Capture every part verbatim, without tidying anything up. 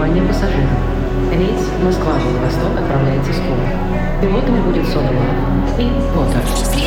Внимание пассажиров! Рейс Москва-Владивосток отправляется скоро. Пилотами будет Soda Luv и Potter.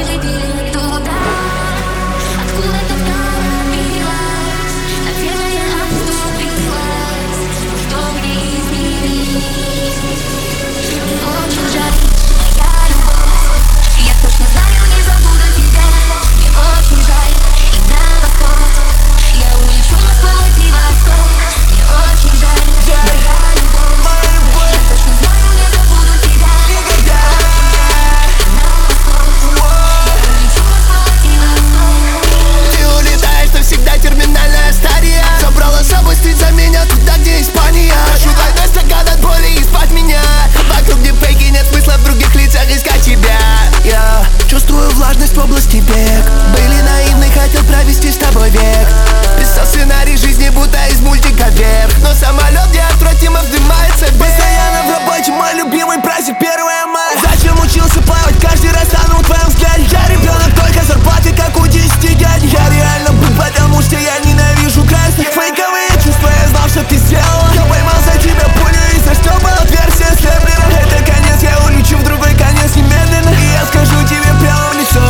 В области бег. Были наивны, хотел провести с тобой век. Писал сценарий жизни, будто из мультика вверх. Но самолет неотвратимо вздымается вверх. Постоянно в работе, мой любимый праздник первое мая. Зачем учился плавать, каждый раз тонул в твоем взгляде. Я ребенок, только зарплаты, как у десяти дядь. Я реально был, потому что я ненавижу красных. Фейковые чувства, я знал, что ты сделала. Я поймал за тебя пулю и заштопал отверстие слепера. Это конец, я улечу в другой конец немедленно. И я скажу тебе прямо в лицо.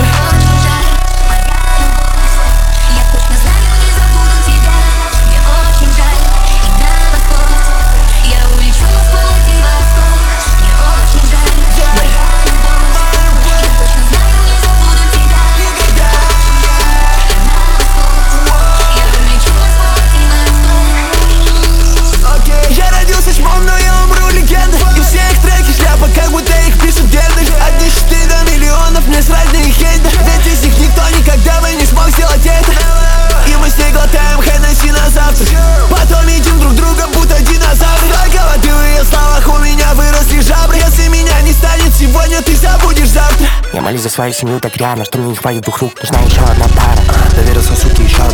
Потом едим друг друга, будто динозавры. Только воды в ее словах у меня выросли жабры. Если меня не станет сегодня, ты забудешь завтра. Я молюсь за свою семью так рьяно, что мне не хватит двух рук. Нужна еще одна пара. Доверился, суки, еще